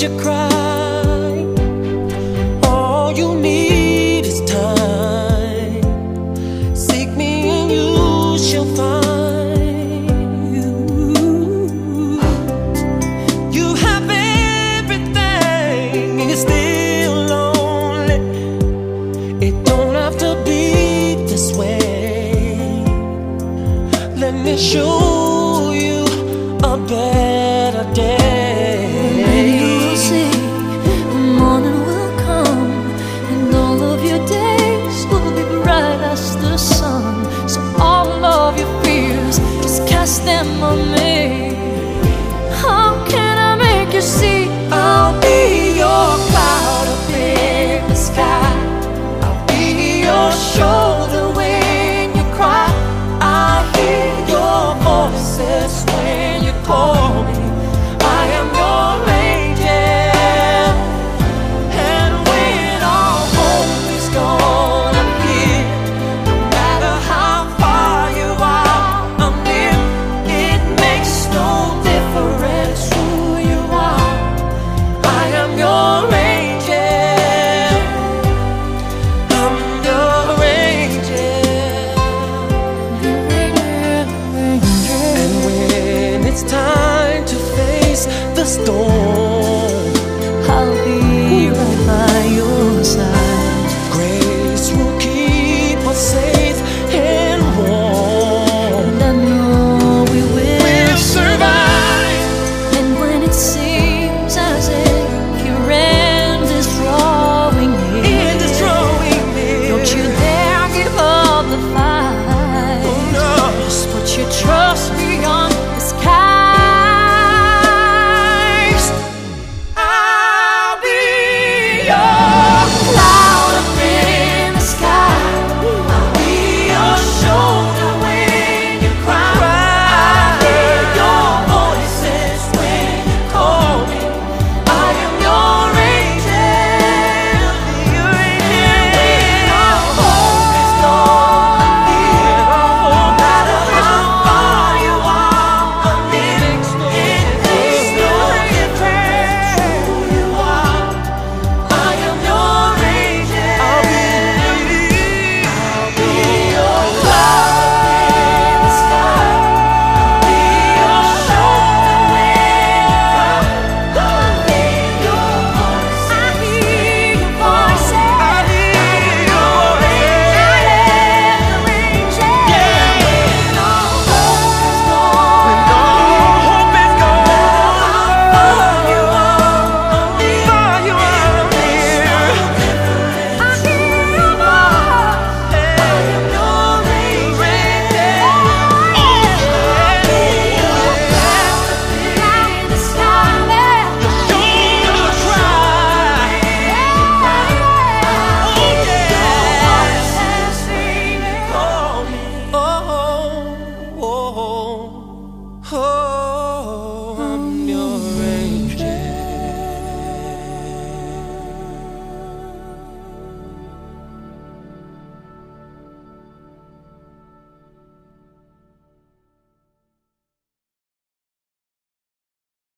you cry. All you need is time. Seek me and you shall find. You have everything and you're still lonely. It don't have to be this way. Let me show you a better day. Maybe you'll see the morning will come, and all of your days will be bright as the sun. So all of your fears, just cast them on me. How can I make you see? I'll be your cloud up in the sky. I'll be your shoulder when you cry. I hear your voices when you call me. I am your angel, and when all hope is gone, I'm here. No matter how far you are, I'm near. It makes no difference who you are. I am your angel. I'm your angel. And when it's time to face the storm, I'll be